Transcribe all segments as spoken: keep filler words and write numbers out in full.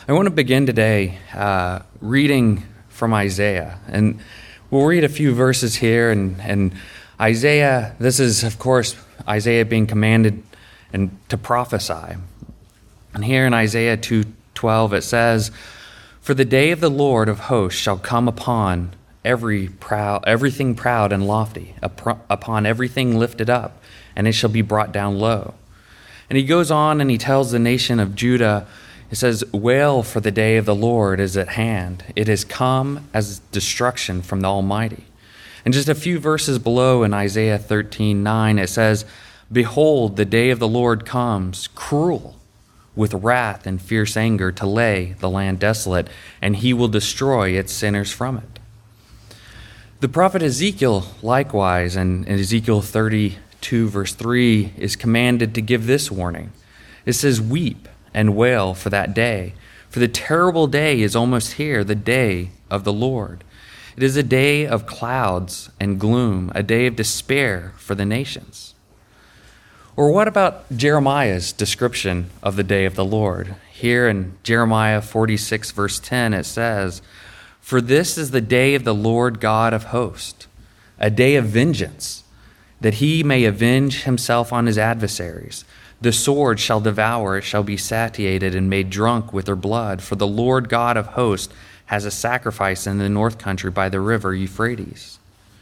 I want to begin today uh, reading from Isaiah, and we'll read a few verses here. And, and Isaiah, this is, of course, Isaiah being commanded and to prophesy. And here in Isaiah two twelve, it says, "For the day of the Lord of hosts shall come upon every proud, everything proud and lofty, upon everything lifted up, and it shall be brought down low." And he goes on and he tells the nation of Judah, it says, "Wail, for the day of the Lord is at hand. It has come as destruction from the Almighty." And just a few verses below in Isaiah thirteen nine, it says, "Behold, the day of the Lord comes, cruel, with wrath and fierce anger, to lay the land desolate, and he will destroy its sinners from it." The prophet Ezekiel, likewise, in Ezekiel thirty-two, verse three, is commanded to give this warning. It says, "Weep and wail for that day, for the terrible day is almost here, the day of the Lord. It is a day of clouds and gloom, a day of despair for the nations." Or what about Jeremiah's description of the day of the Lord? Here in Jeremiah forty-six, verse ten, it says, "For this is the day of the Lord God of hosts, a day of vengeance, that he may avenge himself on his adversaries. The sword shall devour, it shall be satiated and made drunk with their blood. For the Lord God of hosts has a sacrifice in the north country by the river Euphrates."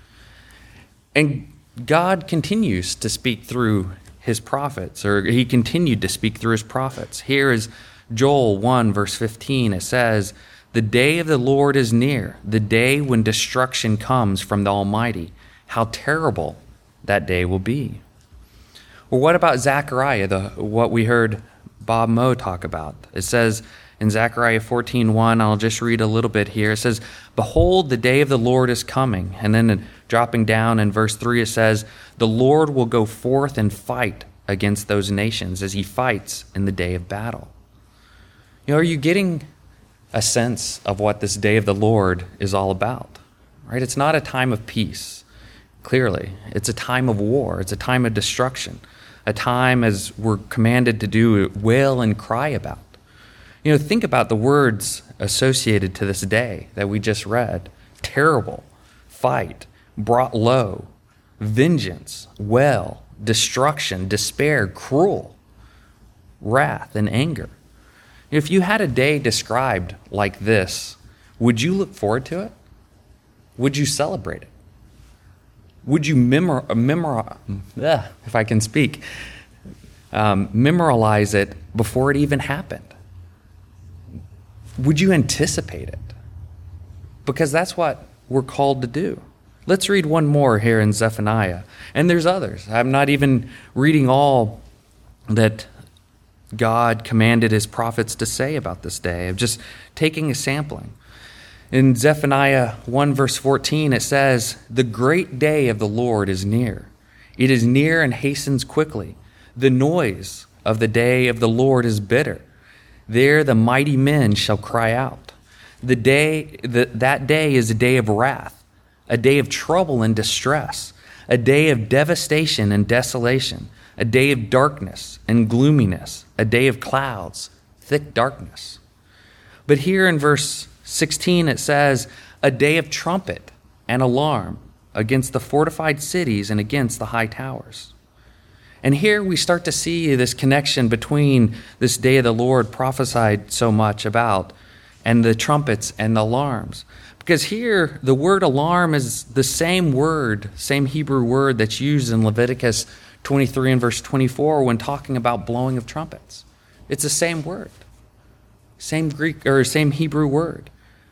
And God continues to speak through his prophets, or he continued to speak through his prophets. Here is Joel one, verse fifteen. It says, "The day of the Lord is near, the day when destruction comes from the Almighty. How terrible that day will be." Or what about Zechariah, the, what we heard Bob Moe talk about? It says in Zechariah fourteen one, I'll just read a little bit here. It says, "Behold, the day of the Lord is coming." And then dropping down in verse three, it says, "The Lord will go forth and fight against those nations as he fights in the day of battle." You know, are you getting a sense of what this day of the Lord is all about? Right? It's not a time of peace, clearly. It's a time of war. It's a time of destruction. A time, as we're commanded to do, wail and cry about. You know, think about the words associated to this day that we just read. Terrible, fight, brought low, vengeance, wail, destruction, despair, cruel, wrath, and anger. If you had a day described like this, would you look forward to it? Would you celebrate it? Would you memor, memor, ugh, if I can speak, um, memorialize it before it even happened? Would you anticipate it? Because that's what we're called to do. Let's read one more here in Zephaniah. And there's others. I'm not even reading all that God commanded his prophets to say about this day. I'm just taking a sampling. In Zephaniah one, verse fourteen, it says, "The great day of the Lord is near. It is near and hastens quickly. The noise of the day of the Lord is bitter. There the mighty men shall cry out. The day, the, that day is a day of wrath, a day of trouble and distress, a day of devastation and desolation, a day of darkness and gloominess, a day of clouds, thick darkness." But here in verse sixteen, it says, "A day of trumpet and alarm against the fortified cities and against the high towers." And here we start to see this connection between this day of the Lord prophesied so much about and the trumpets and the alarms. Because here, the word alarm is the same word, same Hebrew word that's used in Leviticus twenty-three and verse twenty-four when talking about blowing of trumpets. It's the same word, same Greek or same Hebrew word.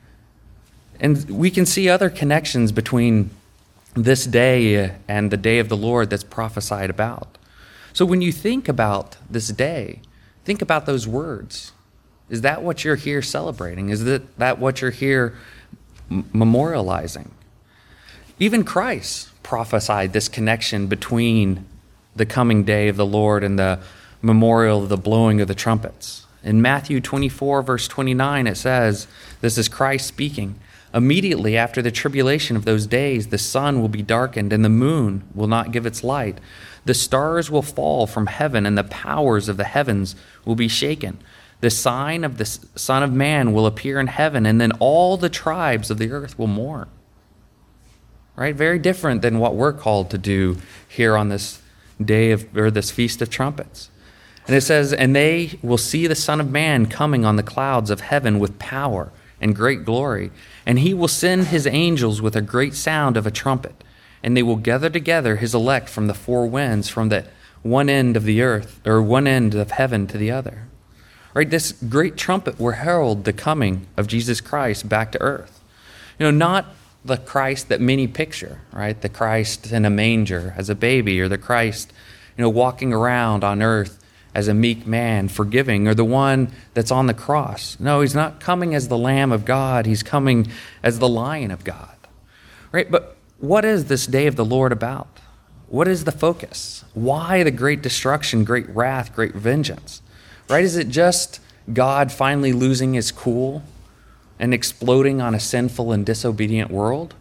And we can see other connections between this day and the day of the Lord that's prophesied about. So when you think about this day, think about those words. Is that what you're here celebrating? Is that, that what you're here memorializing? Even Christ prophesied this connection between the coming day of the Lord and the memorial of the blowing of the trumpets. In Matthew twenty-four, verse twenty-nine, it says, this is Christ speaking, "Immediately after the tribulation of those days, the sun will be darkened and the moon will not give its light. The stars will fall from heaven and the powers of the heavens will be shaken. The sign of the Son of Man will appear in heaven, and then all the tribes of the earth will mourn. Right? Very different than what we're called to do here on this day of, or this Feast of Trumpets. And it says, and they will see the Son of Man coming on the clouds of heaven with power and great glory. And he will send his angels with a great sound of a trumpet. And they will gather together his elect from the four winds, from the one end of the earth, or one end of heaven to the other. Right? This great trumpet will herald the coming of Jesus Christ back to earth. You know, not the Christ that many picture, right? The Christ in a manger as a baby, or the Christ, you know, walking around on earth as a meek man, forgiving, or the one that's on the cross. No, he's not coming as the Lamb of God. He's coming as the Lion of God. Right? But what is this day of the Lord about? What is the focus? Why the great destruction, great wrath, great vengeance? Right? Is it just God finally losing his cool and exploding on a sinful and disobedient world?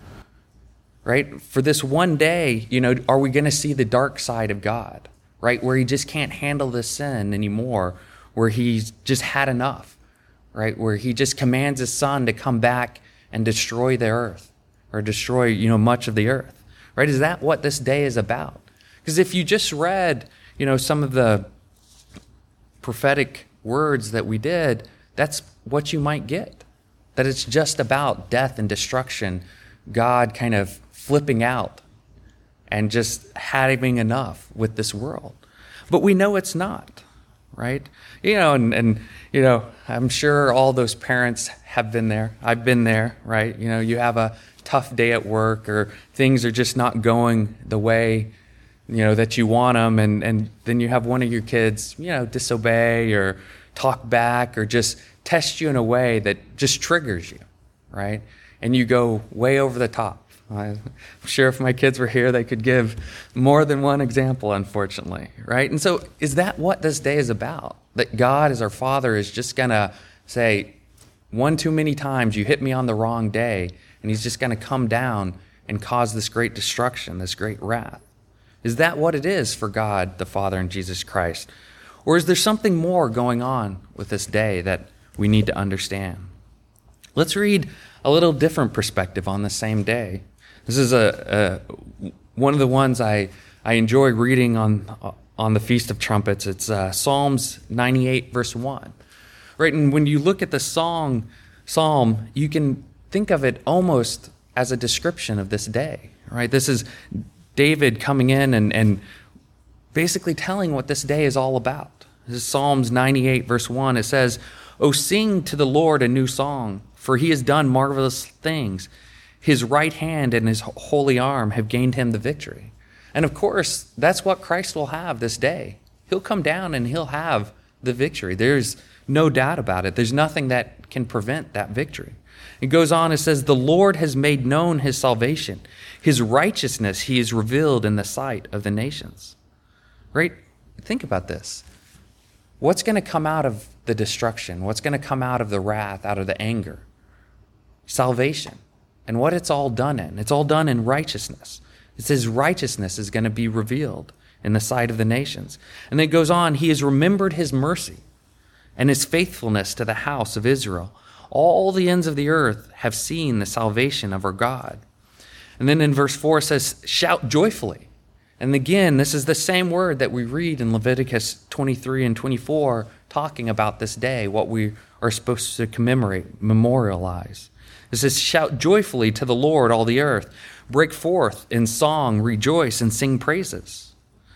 Right? For this one day, you know, are we going to see the dark side of God? Right? Where he just can't handle this sin anymore, where he's just had enough, right? Where he just commands his Son to come back and destroy the earth, or destroy, you know, much of the earth, right? Is that what this day is about? Because if you just read, you know, some of the prophetic words that we did, that's what you might get. That it's just about death and destruction, God kind of flipping out and just having enough with this world. But we know it's not, right? You know, and, and, you know, I'm sure all those parents have been there. I've been there, right? You know, you have a tough day at work, or things are just not going the way, you know, that you want them. And, and then you have one of your kids, you know, disobey or talk back or just test you in a way that just triggers you, right? And you go way over the top. I'm sure if my kids were here, they could give more than one example, unfortunately, right? And so is that what this day is about? That God, as our Father, is just going to say, one too many times you hit me on the wrong day, and he's just going to come down and cause this great destruction, this great wrath? Is that what it is for God, the Father, and Jesus Christ? Or is there something more going on with this day that we need to understand? Let's read a little different perspective on the same day. This is a, a one of the ones I, I enjoy reading on on the Feast of Trumpets. It's uh, Psalms ninety-eight, verse one. Right, and when you look at the song psalm, you can think of it almost as a description of this day. Right, this is David coming in and, and basically telling what this day is all about. This is Psalms ninety-eight, verse one. It says, "O sing to the Lord a new song, for he has done marvelous things. His right hand and his holy arm have gained him the victory." And of course, that's what Christ will have this day. He'll come down and he'll have the victory. There's no doubt about it. There's nothing that can prevent that victory. It goes on, it says, "The Lord has made known his salvation. His righteousness he has revealed in the sight of the nations." Right? Think about this. What's going to come out of the destruction? What's going to come out of the wrath, out of the anger? Salvation. And what it's all done in. It's all done in righteousness. It says righteousness is going to be revealed in the sight of the nations. And then it goes on, he has remembered his mercy and his faithfulness to the house of Israel. All the ends of the earth have seen the salvation of our God. And then in verse four it says, "Shout joyfully." And again, this is the same word that we read in Leviticus twenty-three and twenty-four, talking about this day, what we are supposed to commemorate, memorialize. It says, "Shout joyfully to the Lord, all the earth. Break forth in song, rejoice, and sing praises."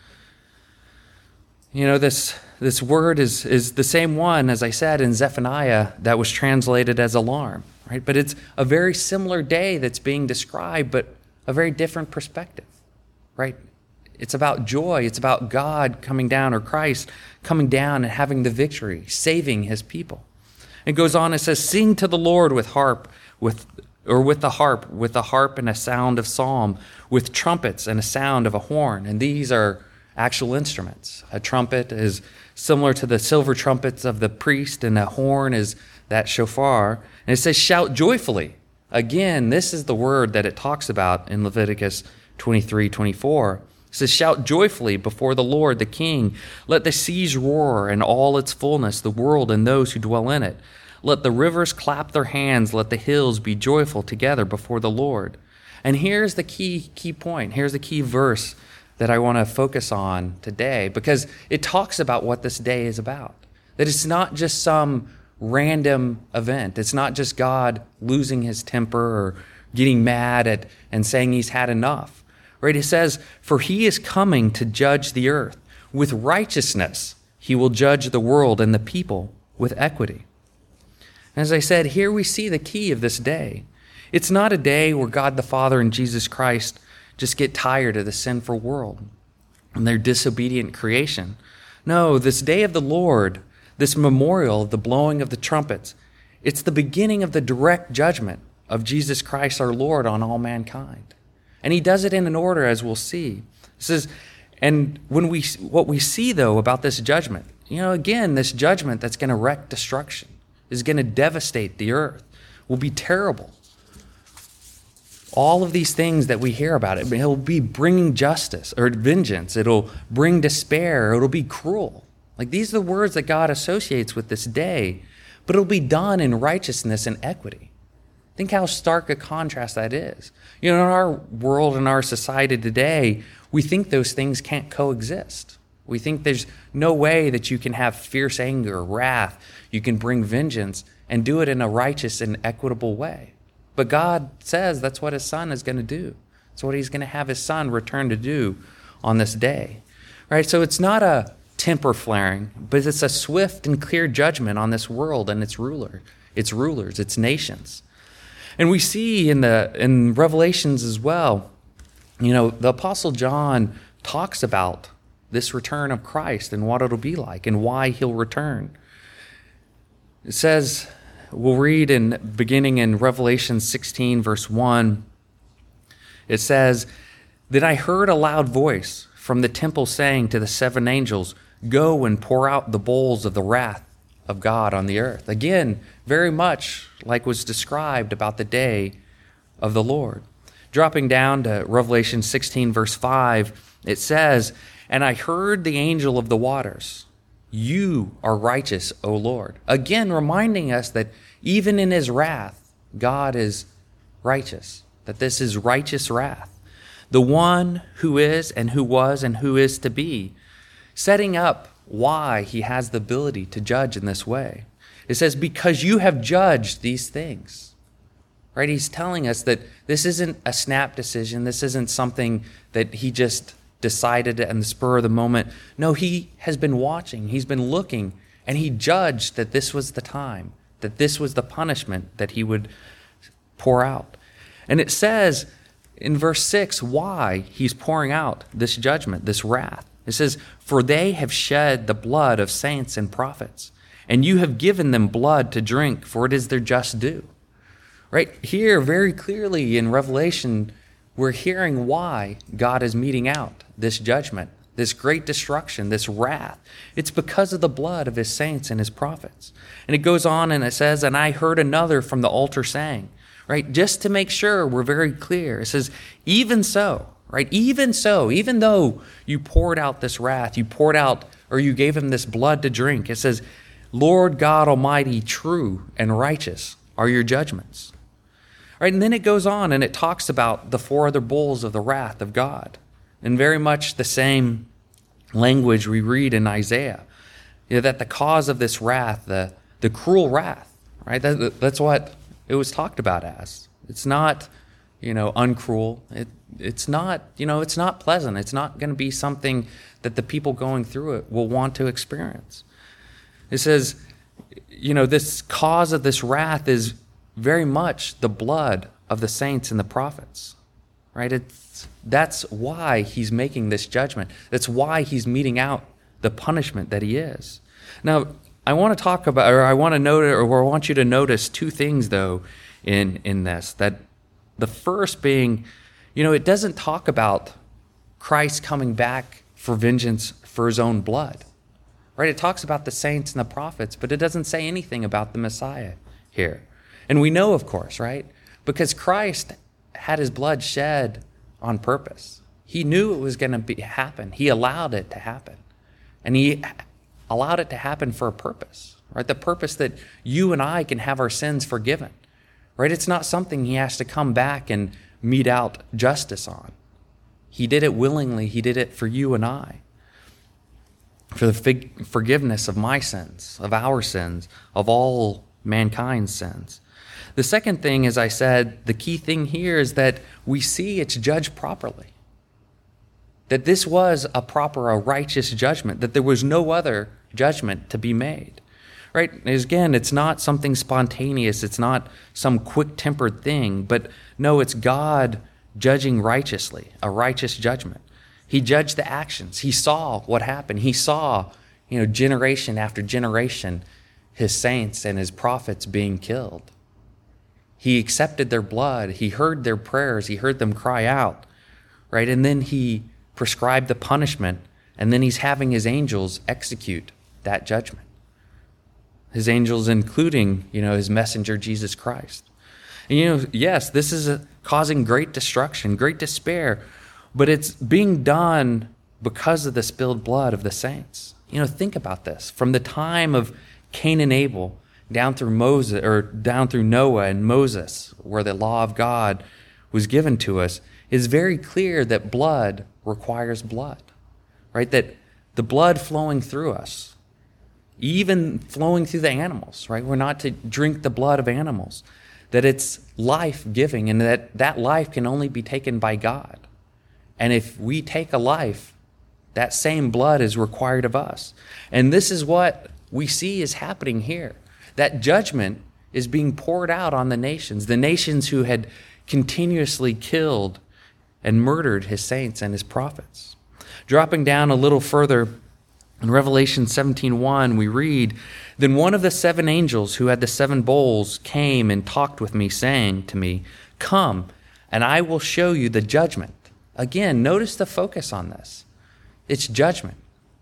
You know, this, this word is, is the same one, as I said, in Zephaniah that was translated as alarm, right? But it's a very similar day that's being described, but a very different perspective, right? It's about joy. It's about God coming down, or Christ coming down and having the victory, saving his people. It goes on, it says, "Sing to the Lord with harp, with or with the harp, with the harp and a sound of psalm, with trumpets and a sound of a horn." And these are actual instruments. A trumpet is similar to the silver trumpets of the priest, and a horn is that shofar. And it says, "Shout joyfully." Again, this is the word that it talks about in Leviticus twenty-three, twenty-four. It says, shout joyfully before the Lord, the King. Let the seas roar and all its fullness, the world and those who dwell in it. Let the rivers clap their hands. Let the hills be joyful together before the Lord. And here's the key, key point. Here's the key verse that I want to focus on today, because it talks about what this day is about. That it's not just some random event. It's not just God losing his temper or getting mad at and saying he's had enough. Right? It says, for he is coming to judge the earth. With righteousness, he will judge the world and the people with equity. As I said, here we see the key of this day. It's not a day where God the Father and Jesus Christ just get tired of the sinful world and their disobedient creation. No, this day of the Lord, this memorial of the blowing of the trumpets, it's the beginning of the direct judgment of Jesus Christ our Lord on all mankind. And he does it in an order, as we'll see. It says, and when we what we see, though, about this judgment, you know, again, this judgment that's going to wreak destruction, is going to devastate the earth, will be terrible. All of these things that we hear about it, it'll be bringing justice or vengeance. It'll bring despair. It'll be cruel. Like, these are the words that God associates with this day, but it'll be done in righteousness and equity. Think how stark a contrast that is. You know, in our world, in our society today, we think those things can't coexist. We think there's no way that you can have fierce anger, wrath, you can bring vengeance and do it in a righteous and equitable way. But God says that's what his son is going to do. It's what he's going to have his son return to do on this day. Right? So it's not a temper flaring, but it's a swift and clear judgment on this world and its ruler, its rulers, its nations. And we see in the in Revelations as well, you know, the Apostle John talks about this return of Christ and what it'll be like and why he'll return. It says, we'll read in beginning in Revelation sixteen, verse one, it says, then I heard a loud voice from the temple saying to the seven angels, go and pour out the bowls of the wrath of God on the earth. Again, very much like was described about the day of the Lord. Dropping down to Revelation sixteen, verse five, it says, and I heard the angel of the waters, you are righteous, O Lord. Again, reminding us that even in his wrath, God is righteous, that this is righteous wrath. The one who is and who was and who is to be, setting up why he has the ability to judge in this way. It says, because you have judged these things. Right? He's telling us that this isn't a snap decision. This isn't something that he just decided at the spur of the moment. No, he has been watching. He's been looking, and he judged that this was the time, that this was the punishment that he would pour out. And it says in verse six why he's pouring out this judgment, this wrath. It says, for they have shed the blood of saints and prophets, and you have given them blood to drink, for it is their just due. Right here, very clearly in Revelation, we're hearing why God is meting out this judgment, this great destruction, this wrath. It's because of the blood of his saints and his prophets. And it goes on and it says, and I heard another from the altar saying, right, just to make sure we're very clear, it says, even so, right, even so, even though you poured out this wrath, you poured out, or you gave him this blood to drink, it says, Lord God Almighty, true and righteous are your judgments. Right, and then it goes on and it talks about the four other bowls of the wrath of God. In very much the same language we read in Isaiah, you know, that the cause of this wrath, the, the cruel wrath, right? That, that's what it was talked about as. It's not, you know, uncruel. It, it's not, you know, it's not pleasant. It's not going to be something that the people going through it will want to experience. It says, you know, this cause of this wrath is very much the blood of the saints and the prophets, right? It's, that's why he's making this judgment. That's why he's meting out the punishment that he is. Now, I want to talk about, or I want to note, or I want you to notice two things, though, in, in this. That the first being, you know, it doesn't talk about Christ coming back for vengeance for his own blood, right? It talks about the saints and the prophets, but it doesn't say anything about the Messiah here. And we know, of course, right? Because Christ had his blood shed on purpose. He knew it was going to be happen. He allowed it to happen. And he allowed it to happen for a purpose, right? The purpose that you and I can have our sins forgiven, right? It's not something he has to come back and mete out justice on. He did it willingly. He did it for you and I, for the fig- forgiveness of my sins, of our sins, of all mankind's sins. The second thing, as I said, the key thing here is that we see it's judged properly. That this was a proper, a righteous judgment, that there was no other judgment to be made. Right? Again, it's not something spontaneous. It's not some quick-tempered thing. But no, it's God judging righteously, a righteous judgment. He judged the actions. He saw what happened. He saw, you know, generation after generation, his saints and his prophets being killed. He accepted their blood. He heard their prayers. He heard them cry out, right? And then he prescribed the punishment, and then he's having his angels execute that judgment. His angels, including, you know, his messenger, Jesus Christ. And, you know, yes, this is a, causing great destruction, great despair, but it's being done because of the spilled blood of the saints. You know, think about this. From the time of Cain and Abel down through Moses, or down through Noah and Moses, where the law of God was given to us, it's very clear that blood requires blood, right? That the blood flowing through us, even flowing through the animals, right? We're not to drink the blood of animals, that it's life-giving, and that that life can only be taken by God. And if we take a life, that same blood is required of us. And this is what we see is happening here. That judgment is being poured out on the nations, the nations who had continuously killed and murdered his saints and his prophets. Dropping down a little further, in Revelation seventeen one, we read, "Then one of the seven angels who had the seven bowls came and talked with me, saying to me, 'Come, and I will show you the judgment.'" Again, notice the focus on this. It's judgment.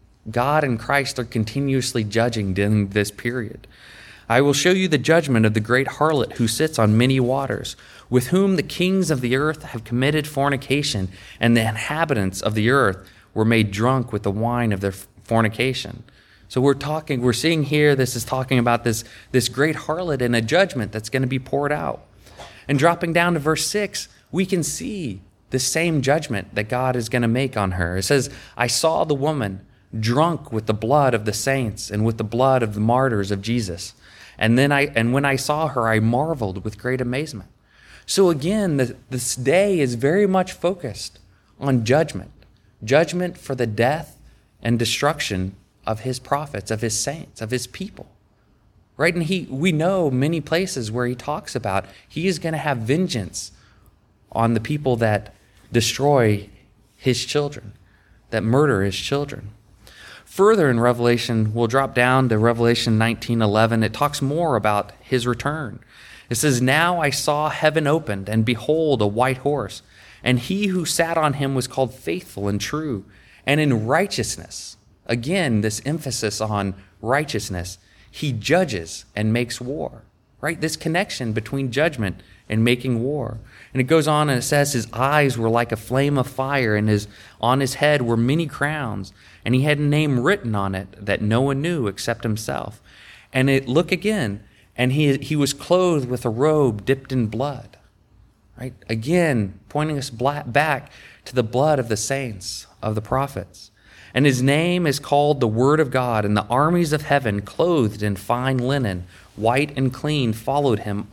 God and Christ are continuously judging during this period. "I will show you the judgment of the great harlot who sits on many waters, with whom the kings of the earth have committed fornication, and the inhabitants of the earth were made drunk with the wine of their fornication." So we're talking, we're seeing here, this is talking about this, this great harlot and a judgment that's going to be poured out. And dropping down to verse six, we can see the same judgment that God is going to make on her. It says, "I saw the woman drunk with the blood of the saints and with the blood of the martyrs of Jesus. And then I, and when I saw her, I marveled with great amazement." So again, the, this day is very much focused on judgment. Judgment for the death and destruction of his prophets, of his saints, of his people. Right? And he, we know many places where he talks about he is going to have vengeance on the people that destroy his children, that murder his children. Further in Revelation, we'll drop down to Revelation nineteen eleven. It talks more about his return. It says, "Now I saw heaven opened, and behold, a white horse. And he who sat on him was called Faithful and True. And in righteousness," again, this emphasis on righteousness, "he judges and makes war." Right? This connection between judgment and making war. And it goes on and it says, "His eyes were like a flame of fire, and his on his head were many crowns. And he had a name written on it that no one knew except himself." And it look again, and he he was clothed with a robe dipped in blood. Right? Again, pointing us back to the blood of the saints, of the prophets. "And his name is called the Word of God, and the armies of heaven, clothed in fine linen, white and clean, followed him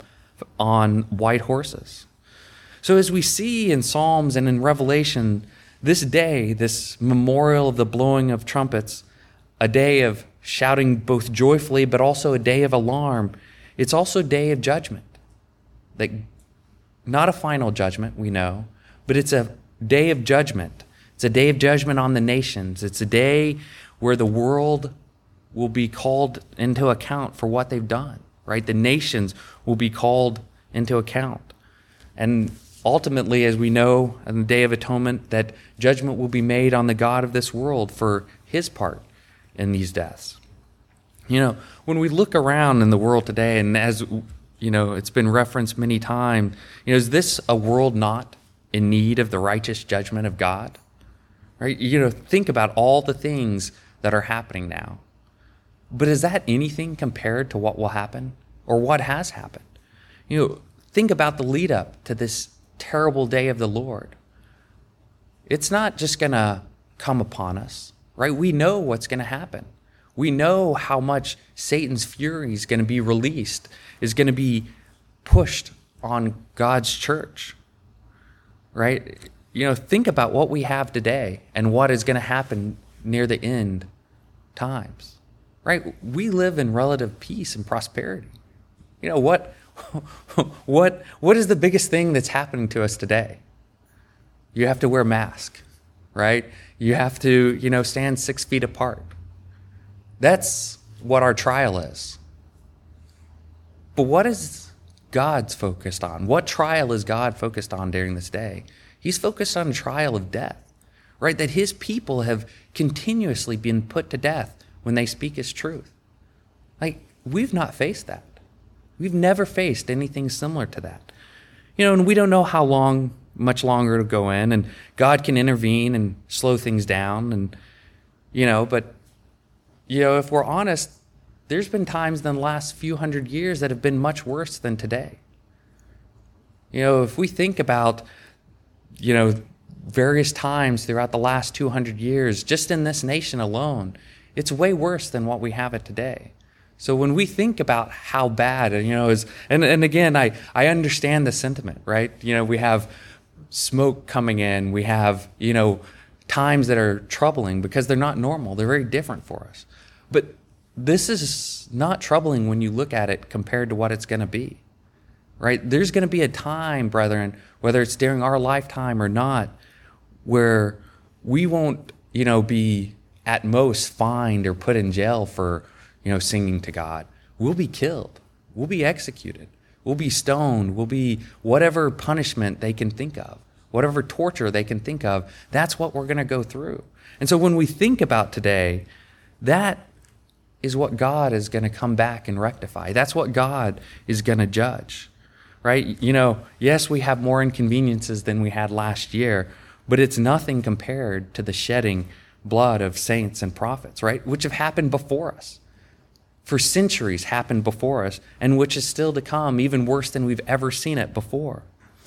on white horses." So as we see in Psalms and in Revelation, this day, this memorial of the blowing of trumpets, a day of shouting both joyfully, but also a day of alarm, it's also a day of judgment. That not a final judgment, we know, but it's a day of judgment. It's a day of judgment on the nations. It's a day where the world will be called into account for what they've done, right? The nations will be called into account. And ultimately, as we know, on the Day of Atonement, that judgment will be made on the God of this world for his part in these deaths. You know, when we look around in the world today, and as, you know, it's been referenced many times, you know, is this a world not in need of the righteous judgment of God? Right? You know, think about all the things that are happening now. But is that anything compared to what will happen or what has happened? You know, think about the lead up to this terrible day of the Lord. It's not just going to come upon us, right? We know what's going to happen. We know how much Satan's fury is going to be released, is going to be pushed on God's church, right? You know, think about what we have today and what is going to happen near the end times, right? We live in relative peace and prosperity. You know, what, what, what is the biggest thing that's happening to us today? You have to wear a mask, right? You have to, you know, stand six feet apart. That's what our trial is. But what is God's focused on? What trial is God focused on during this day? He's focused on a trial of death, right? That his people have continuously been put to death when they speak his truth. Like, we've not faced that. We've never faced anything similar to that. You know, and we don't know how long, much longer to go in, and God can intervene and slow things down, and, you know, but, you know, if we're honest, there's been times in the last few hundred years that have been much worse than today. You know, if we think about, you know, various times throughout the last two hundred years, just in this nation alone, it's way worse than what we have it today. So when we think about how bad, you know, is, and, and again, I, I understand the sentiment, right? You know, we have smoke coming in, we have, you know, times that are troubling because they're not normal. They're very different for us. But this is not troubling when you look at it compared to what it's going to be, right? There's going to be a time, brethren, whether it's during our lifetime or not, where we won't, you know, be at most fined or put in jail for, you know, singing to God. We'll be killed. We'll be executed. We'll be stoned. We'll be whatever punishment they can think of, whatever torture they can think of. That's what we're going to go through. And so when we think about today, that is what God is going to come back and rectify. That's what God is going to judge, right? You know, yes, we have more inconveniences than we had last year, but it's nothing compared to the shedding blood of saints and prophets, right? Which have happened before us. For centuries happened before us, and which is still to come, even worse than we've ever seen it before.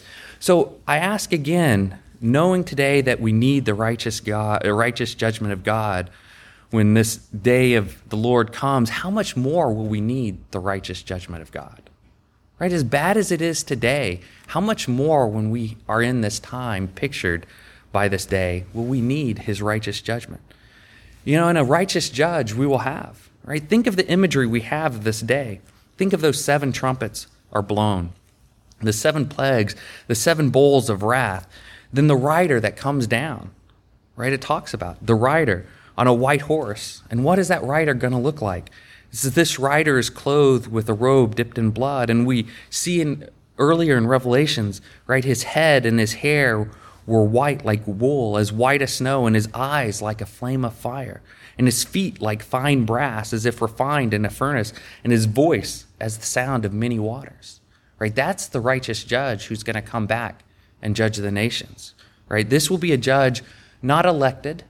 So I ask again, knowing today that we need the righteous God, the righteous judgment of God when this day of the Lord comes, how much more will we need the righteous judgment of God? Right? As bad as it is today, how much more when we are in this time pictured by this day will we need his righteous judgment? You know, and a righteous judge we will have. Right? Think of the imagery we have of this day. Think of those seven trumpets are blown, the seven plagues, the seven bowls of wrath, then the rider that comes down, right? It talks about the rider on a white horse. And what is that rider going to look like? It says this rider is clothed with a robe dipped in blood. And we see in earlier in Revelations, right, his head and his hair were white like wool, as white as snow, and his eyes like a flame of fire, and his feet like fine brass, as if refined in a furnace, and his voice as the sound of many waters. Right? That's the righteous judge who's going to come back and judge the nations. Right? This will be a judge not elected,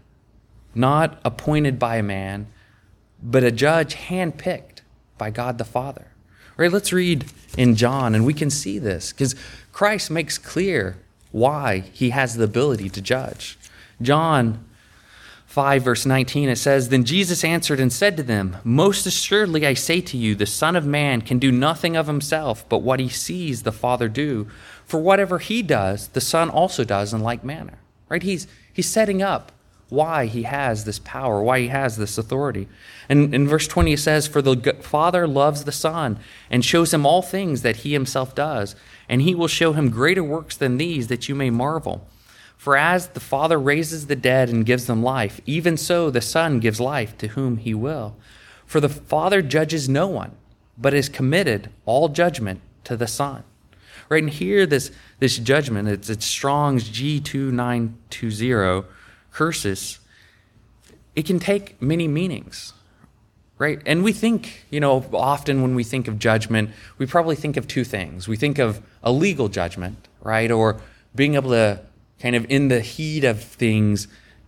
not appointed by a man, but a judge handpicked by God the Father. Right? Let's read in John, and we can see this, because Christ makes clear why he has the ability to judge. John five, verse nineteen, it says, Then Jesus answered and said to them, Most assuredly I say to you, the Son of Man can do nothing of himself, but what he sees the Father do. For whatever he does, the Son also does in like manner. Right? He's he's setting up why he has this power, why he has this authority. And in verse twenty it says, For the Father loves the Son and shows him all things that he himself does, and he will show him greater works than these, that you may marvel. For as the Father raises the dead and gives them life, even so the Son gives life to whom he will. For the Father judges no one, but has committed all judgment to the Son. Right, and here this, this judgment, it's, it's Strong's G two nine two zero, cursus, it can take many meanings. Right? And we think, you know, often when we think of judgment, we probably think of two things. We think of a legal judgment, right? Or being able to kind of in the heat of things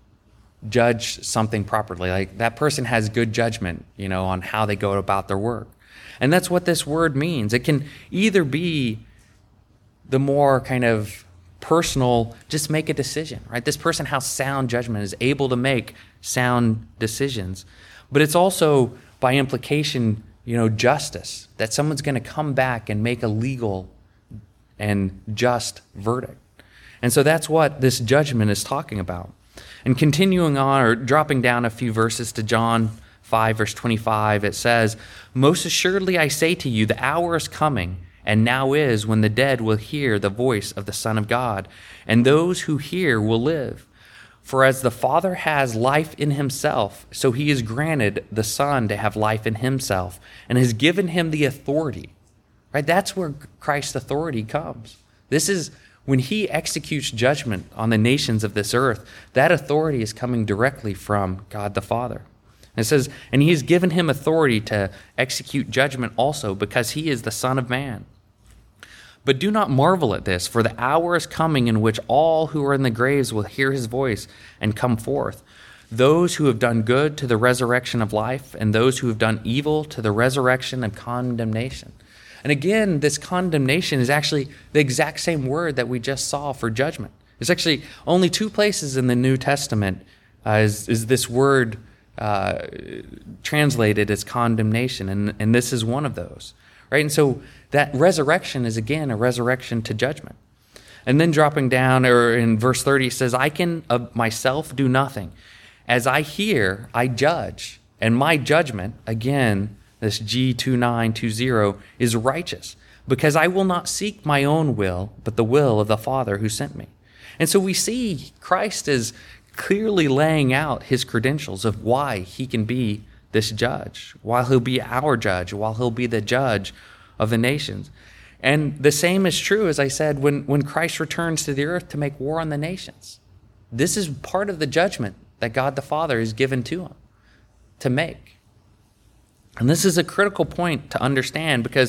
judge something properly. Like that person has good judgment, you know, on how they go about their work. And that's what this word means. It can either be the more kind of personal, just make a decision, right? This person has sound judgment, is able to make sound decisions. But it's also, by implication, you know, justice, that someone's going to come back and make a legal and just verdict. And so that's what this judgment is talking about. And continuing on, or dropping down a few verses to John five, verse twenty-five, it says, "Most assuredly I say to you, the hour is coming, and now is, when the dead will hear the voice of the Son of God, and those who hear will live. For as the Father has life in himself, so he has granted the Son to have life in himself, and has given him the authority." Right? That's where Christ's authority comes. This is when he executes judgment on the nations of this earth, that authority is coming directly from God the Father. And it says, and he has given him authority to execute judgment also, because he is the Son of Man. "But do not marvel at this, for the hour is coming in which all who are in the graves will hear his voice and come forth. Those who have done good to the resurrection of life, and those who have done evil to the resurrection of condemnation." And again, this condemnation is actually the exact same word that we just saw for judgment. There's actually only two places in the New Testament uh, is, is this word uh, translated as condemnation, and, and this is one of those. Right? And so that resurrection is, again, a resurrection to judgment. And then dropping down, or in verse thirty, it says, "I can of myself do nothing. As I hear, I judge. And my judgment," again, this G two nine two zero, "is righteous, because I will not seek my own will, but the will of the Father who sent me." And so we see Christ is clearly laying out his credentials of why he can be this judge, while he'll be our judge, while he'll be the judge of the nations. And the same is true, as I said, when, when Christ returns to the earth to make war on the nations. This is part of the judgment that God the Father has given to him to make. And this is a critical point to understand, because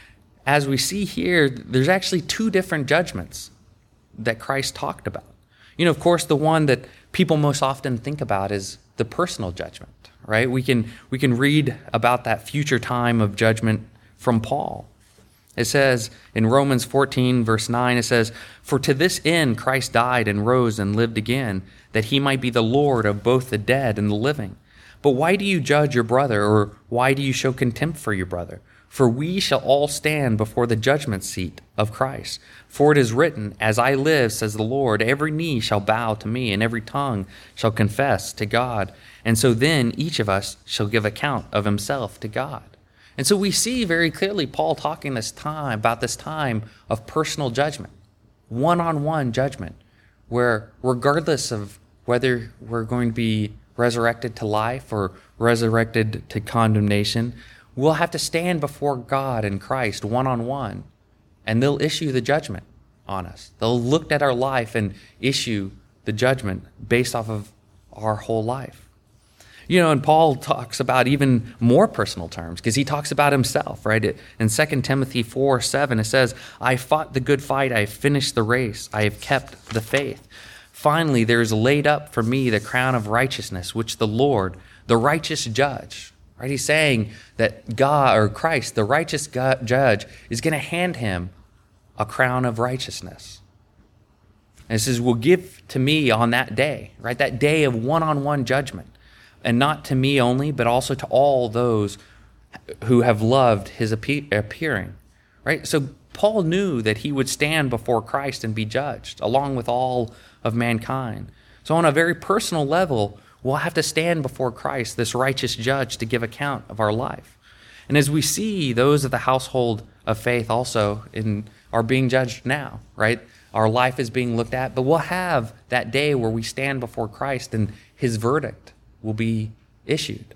as we see here, there's actually two different judgments that Christ talked about. You know, of course, the one that people most often think about is the personal judgment, right? We can we can read about that future time of judgment from Paul. It says in Romans fourteen, verse nine, it says, "For to this end Christ died and rose and lived again, that he might be the Lord of both the dead and the living. But why do you judge your brother, or why do you show contempt for your brother? For we shall all stand before the judgment seat of Christ. For it is written, as I live, says the Lord, every knee shall bow to me, and every tongue shall confess to God. And so then each of us shall give account of himself to God." And so we see very clearly Paul talking this time about this time of personal judgment, one-on-one judgment, where regardless of whether we're going to be resurrected to life or resurrected to condemnation, we'll have to stand before God and Christ one-on-one, and they'll issue the judgment on us. They'll look at our life and issue the judgment based off of our whole life. You know, and Paul talks about even more personal terms, because he talks about himself, right? In Second Timothy four seven, it says, "I fought the good fight, I have finished the race, I have kept the faith. Finally, there is laid up for me the crown of righteousness, which the Lord, the righteous judge," right? He's saying that God, or Christ, the righteous God, judge, is going to hand him a crown of righteousness. And it says, "will give to me on that day," right? That day of one-on-one judgment. And not to me only, but also to all those who have loved his appearing, right? So Paul knew that he would stand before Christ and be judged, along with all of mankind. So on a very personal level, we'll have to stand before Christ, this righteous judge, to give account of our life. And as we see, those of the household of faith also in, are being judged now, right? Our life is being looked at, but we'll have that day where we stand before Christ and his verdict will be issued.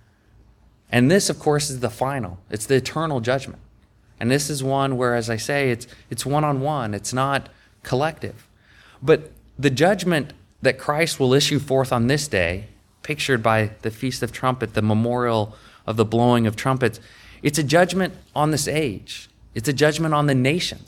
And this, of course, is the final. It's the eternal judgment. And this is one where, as I say, it's it's one-on-one. It's not collective. But the judgment that Christ will issue forth on this day, pictured by the Feast of Trumpet, the memorial of the blowing of trumpets, it's a judgment on this age. It's a judgment on the nations.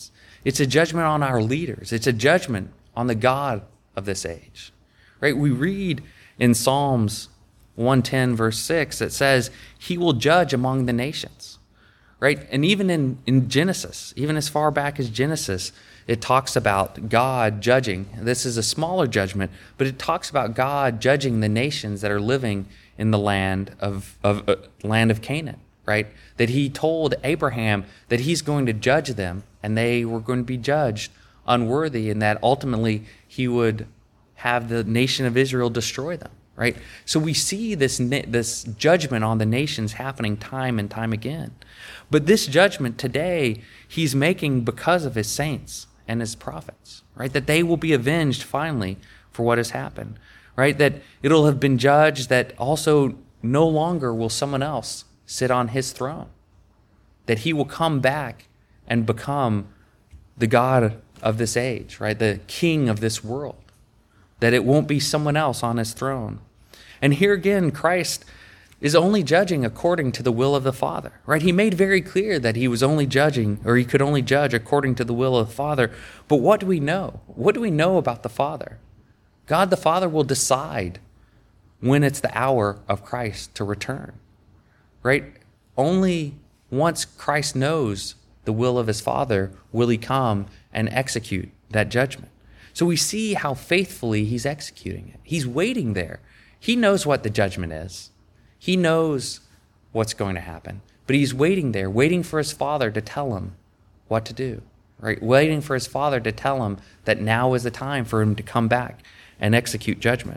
It's a judgment on our leaders. It's a judgment on the God of this age, right? We read in Psalms one ten verse six, it says, he will judge among the nations, right? And even in, in Genesis, even as far back as Genesis, it talks about God judging. This is a smaller judgment, but it talks about God judging the nations that are living in the land of, of uh, land of Canaan, right? That he told Abraham that he's going to judge them and they were going to be judged unworthy, and that ultimately he would have the nation of Israel destroy them, right? So we see this, this judgment on the nations happening time and time again. But this judgment today, he's making because of his saints and his prophets, right? That they will be avenged finally for what has happened, right? That it'll have been judged that also no longer will someone else sit on his throne. That he will come back and become the God of this age, right? The king of this world. That it won't be someone else on his throne. And here again, Christ is only judging according to the will of the Father, right? He made very clear that he was only judging, or he could only judge according to the will of the Father. But what do we know? What do we know about the Father? God the Father will decide when it's the hour of Christ to return, right? Only once Christ knows the will of his Father will he come and execute that judgment. So we see how faithfully he's executing it. He's waiting there. He knows what the judgment is. He knows what's going to happen. But he's waiting there, waiting for his Father to tell him what to do, right? Waiting for his Father to tell him that now is the time for him to come back and execute judgment.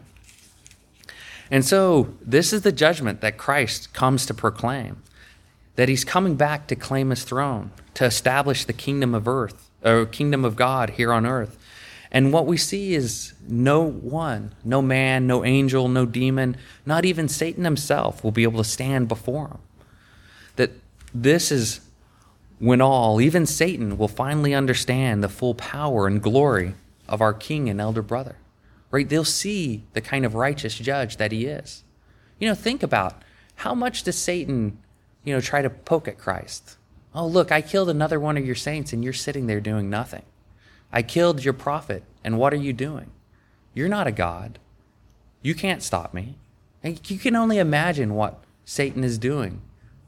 And so this is the judgment that Christ comes to proclaim, that he's coming back to claim his throne, to establish the kingdom of earth, or kingdom of God here on earth. And what we see is no one, no man, no angel, no demon, not even Satan himself will be able to stand before him. That this is when all, even Satan, will finally understand the full power and glory of our King and elder brother. Right? They'll see the kind of righteous judge that he is. You know, think about how much does Satan, you know, try to poke at Christ? Oh, look, I killed another one of your saints and you're sitting there doing nothing. I killed your prophet, and what are you doing? You're not a God. You can't stop me. And you can only imagine what Satan is doing,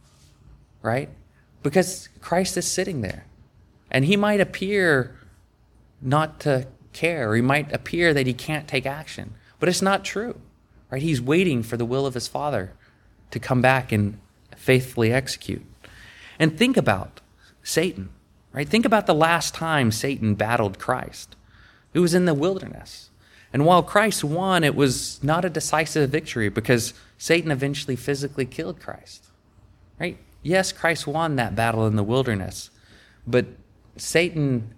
right? Because Christ is sitting there, and he might appear not to care, or he might appear that he can't take action, but it's not true, right? He's waiting for the will of his Father to come back and faithfully execute. And think about Satan. Right? Think about the last time Satan battled Christ. It was in the wilderness. And while Christ won, it was not a decisive victory because Satan eventually physically killed Christ. Right? Yes, Christ won that battle in the wilderness, but Satan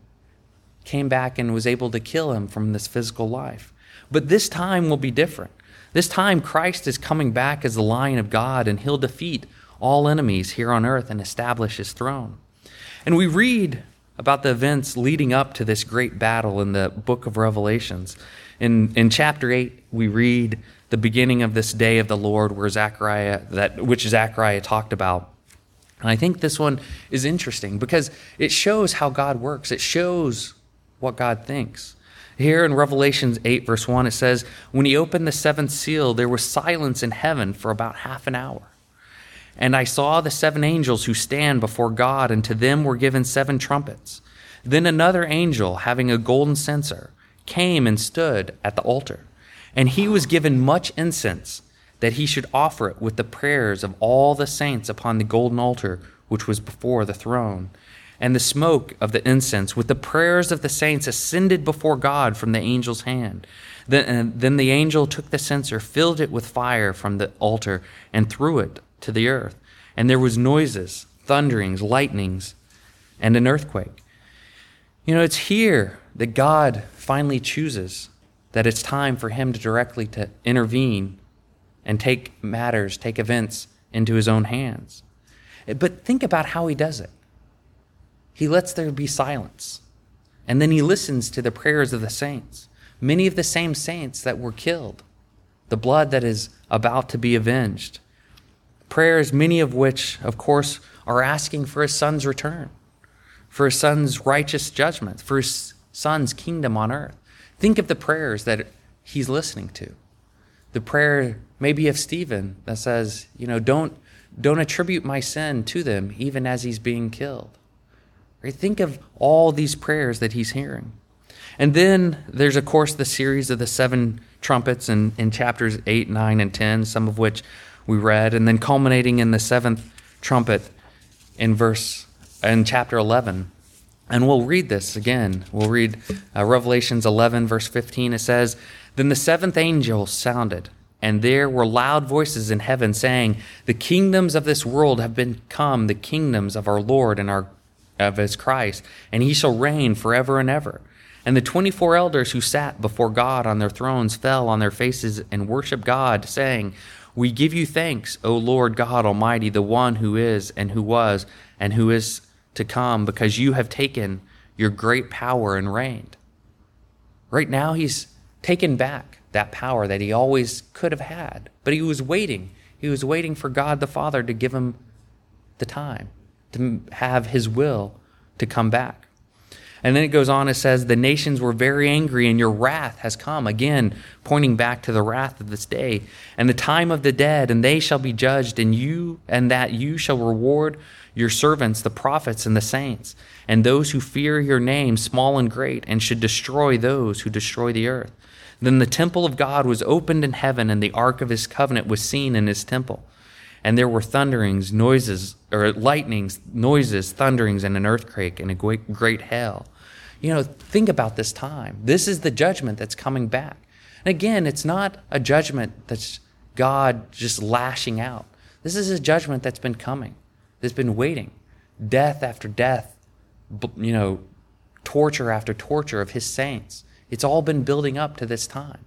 came back and was able to kill him from this physical life. But this time will be different. This time Christ is coming back as the Lion of God, and he'll defeat all enemies here on earth and establish his throne. And we read about the events leading up to this great battle in the book of Revelations. In, in chapter eight, we read the beginning of this day of the Lord, where Zechariah, that which Zechariah talked about. And I think this one is interesting because it shows how God works. It shows what God thinks. Here in Revelations eight, verse one, it says, when he opened the seventh seal, there was silence in heaven for about half an hour. And I saw the seven angels who stand before God, and to them were given seven trumpets. Then another angel, having a golden censer, came and stood at the altar. And he was given much incense, that he should offer it with the prayers of all the saints upon the golden altar which was before the throne. And the smoke of the incense with the prayers of the saints ascended before God from the angel's hand. Then, then the angel took the censer, filled it with fire from the altar, and threw it to the earth. And there was noises, thunderings, lightnings, and an earthquake. You know, it's here that God finally chooses that it's time for him to directly to intervene and take matters, take events into his own hands. But think about how he does it. He lets there be silence. And then he listens to the prayers of the saints, many of the same saints that were killed, the blood that is about to be avenged. Prayers, many of which, of course, are asking for his son's return, for his son's righteous judgment, for his son's kingdom on earth. Think of the prayers that he's listening to. The prayer maybe of Stephen that says, you know, don't, don't attribute my sin to them, even as he's being killed. Right? Think of all these prayers that he's hearing. And then there's, of course, the series of the seven trumpets in, in chapters eight, nine, and ten, some of which we read, and then culminating in the seventh trumpet in verse in chapter eleven. And we'll read this again. We'll read uh, Revelations eleven, verse fifteen. It says, "Then the seventh angel sounded, and there were loud voices in heaven saying, 'The kingdoms of this world have become the kingdoms of our Lord and our of his Christ, and he shall reign forever and ever.' And the twenty-four elders who sat before God on their thrones fell on their faces and worshiped God, saying, 'We give you thanks, O Lord God Almighty, the one who is and who was and who is to come, because you have taken your great power and reigned.'" Right now, he's taken back that power that he always could have had, but he was waiting. He was waiting for God the Father to give him the time, to have his will to come back. And then it goes on, it says, "The nations were very angry, and your wrath has come." Again, pointing back to the wrath of this day. "And the time of the dead, and they shall be judged, and you, and that you shall reward your servants, the prophets and the saints, and those who fear your name, small and great, and should destroy those who destroy the earth. Then the temple of God was opened in heaven, and the ark of his covenant was seen in his temple. And there were thunderings, noises, or lightnings, noises, thunderings, and an earthquake, and a great, great hail." You know, think about this time. This is the judgment that's coming back. And again, it's not a judgment that's God just lashing out. This is a judgment that's been coming, that's been waiting. Death after death, you know, torture after torture of his saints. It's all been building up to this time.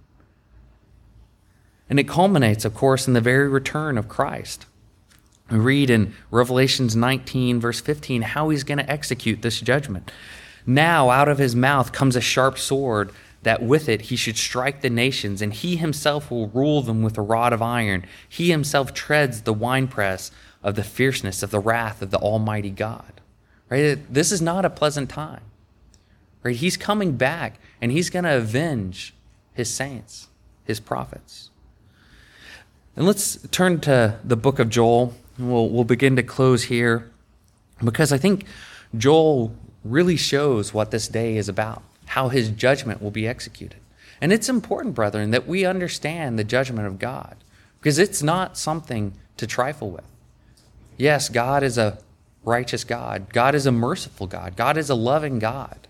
And it culminates, of course, in the very return of Christ. We read in Revelations nineteen, verse fifteen, how he's going to execute this judgment. "Now out of his mouth comes a sharp sword, that with it he should strike the nations, and he himself will rule them with a rod of iron. He himself treads the winepress of the fierceness of the wrath of the Almighty God." Right? This is not a pleasant time. Right? He's coming back, and he's going to avenge his saints, his prophets. And let's turn to the book of Joel. We'll, we'll begin to close here, because I think Joel really shows what this day is about, how his judgment will be executed. And it's important, brethren, that we understand the judgment of God, because it's not something to trifle with. Yes, God is a righteous God. God is a merciful God. God is a loving God.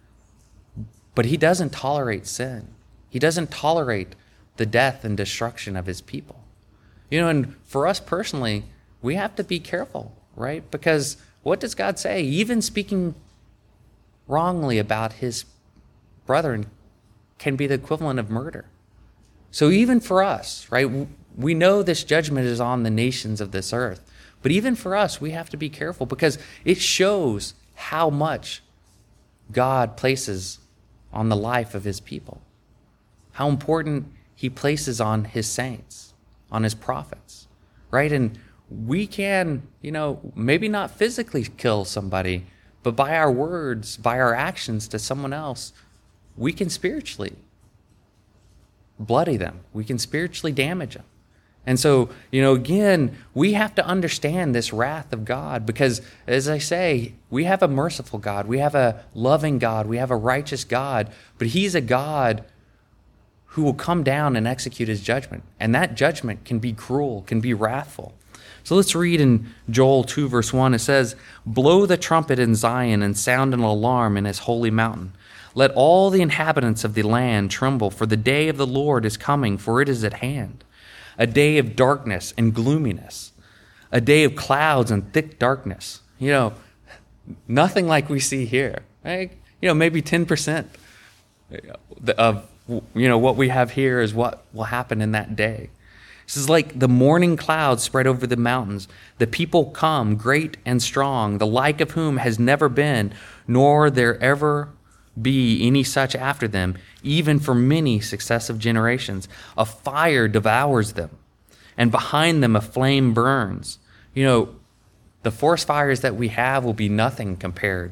But he doesn't tolerate sin. He doesn't tolerate the death and destruction of his people. You know, and for us personally, we have to be careful, right? Because what does God say? Even speaking wrongly about his brethren can be the equivalent of murder. So even for us, right, we know this judgment is on the nations of this earth. But even for us, we have to be careful, because it shows how much God places on the life of his people, how important he places on his saints, on his prophets, right? And we can, you know, maybe not physically kill somebody, but by our words, by our actions to someone else, we can spiritually bloody them. We can spiritually damage them. And so, you know, again, we have to understand this wrath of God, because, as I say, we have a merciful God. We have a loving God. We have a righteous God. But he's a God who will come down and execute his judgment. And that judgment can be cruel, can be wrathful. So let's read in Joel two, verse one. It says, "Blow the trumpet in Zion and sound an alarm in his holy mountain. Let all the inhabitants of the land tremble, for the day of the Lord is coming, for it is at hand. A day of darkness and gloominess, a day of clouds and thick darkness." You know, nothing like we see here. Right? You know, maybe ten percent of, you know, what we have here is what will happen in that day. This is like the morning clouds spread over the mountains. The people come, great and strong, the like of whom has never been, nor there ever be any such after them, even for many successive generations. A fire devours them, and behind them a flame burns. You know, the forest fires that we have will be nothing compared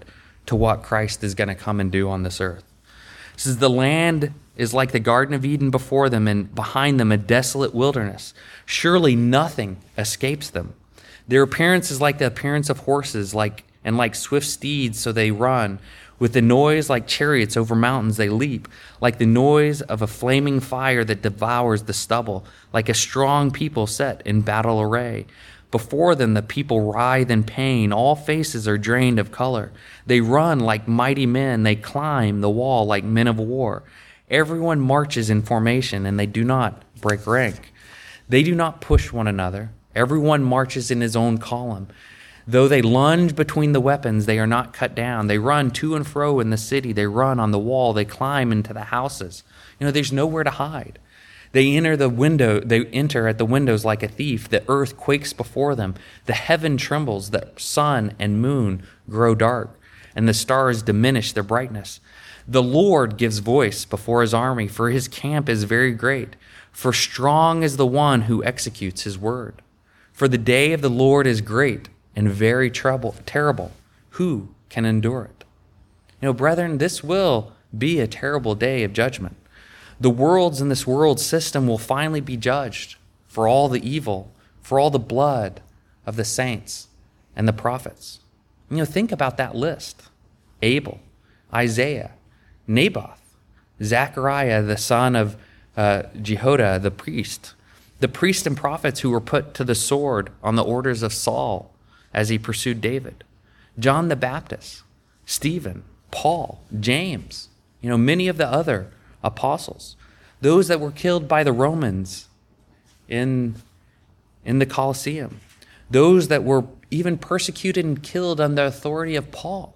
to what Christ is going to come and do on this earth. It says the land is like the Garden of Eden before them, and behind them a desolate wilderness. Surely nothing escapes them. Their appearance is like the appearance of horses, like and like swift steeds, so they run. With the noise like chariots over mountains they leap, like the noise of a flaming fire that devours the stubble, like a strong people set in battle array. Before them the people writhe in pain, all faces are drained of color. They run like mighty men, they climb the wall like men of war. Everyone marches in formation, and they do not break rank. They do not push one another. Everyone marches in his own column. Though they lunge between the weapons, they are not cut down. They run to and fro in the city. They run on the wall. They climb into the houses. You know, there's nowhere to hide. They enter the window. They enter at the windows like a thief. The earth quakes before them. The heaven trembles. The sun and moon grow dark, and the stars diminish their brightness. The Lord gives voice before his army, for his camp is very great. For strong is the one who executes his word. For the day of the Lord is great and very trouble, terrible. Who can endure it? You know, brethren, this will be a terrible day of judgment. The worlds in this world system will finally be judged for all the evil, for all the blood of the saints and the prophets. You know, think about that list. Abel, Isaiah, Naboth, Zechariah, the son of uh, Jehoiada, the priest, the priests and prophets who were put to the sword on the orders of Saul as he pursued David, John the Baptist, Stephen, Paul, James, you know, many of the other apostles, those that were killed by the Romans in, in the Colosseum, those that were even persecuted and killed under the authority of Paul.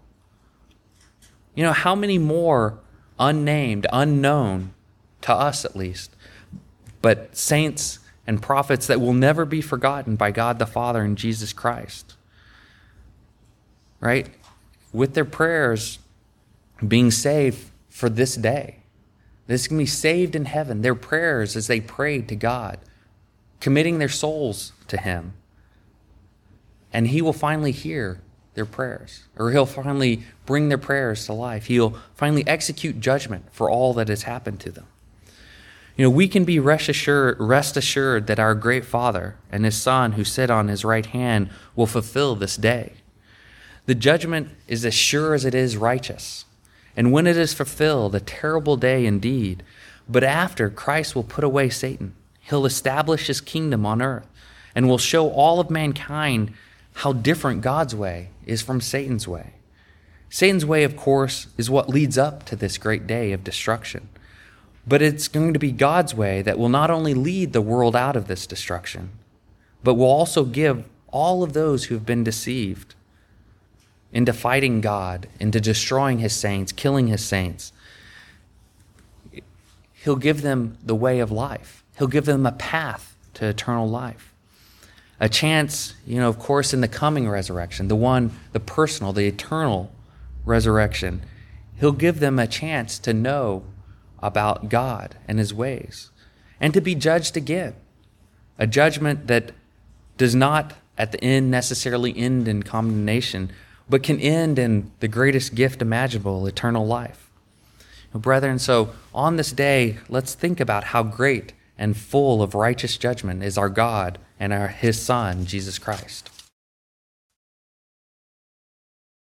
You know, how many more unnamed, unknown, to us at least, but saints and prophets that will never be forgotten by God the Father and Jesus Christ, right? With their prayers being saved for this day. This can be saved in heaven. Their prayers as they prayed to God, committing their souls to him. And he will finally hear their prayers, or he'll finally bring their prayers to life. He'll finally execute judgment for all that has happened to them. You know, we can be rest assured, rest assured that our great Father and his Son who sit on his right hand will fulfill this day. The judgment is as sure as it is righteous. And when it is fulfilled, a terrible day indeed. But after, Christ will put away Satan. He'll establish his kingdom on earth and will show all of mankind how different God's way is from Satan's way. Satan's way, of course, is what leads up to this great day of destruction. But it's going to be God's way that will not only lead the world out of this destruction, but will also give all of those who have been deceived into fighting God, into destroying his saints, killing his saints. He'll give them the way of life. He'll give them a path to eternal life. A chance, you know, of course, in the coming resurrection, the one, the personal, the eternal resurrection. He'll give them a chance to know about God and his ways and to be judged again. A judgment that does not at the end necessarily end in condemnation, but can end in the greatest gift imaginable, eternal life. Well, brethren, so on this day, let's think about how great and full of righteous judgment is our God and our, his Son, Jesus Christ.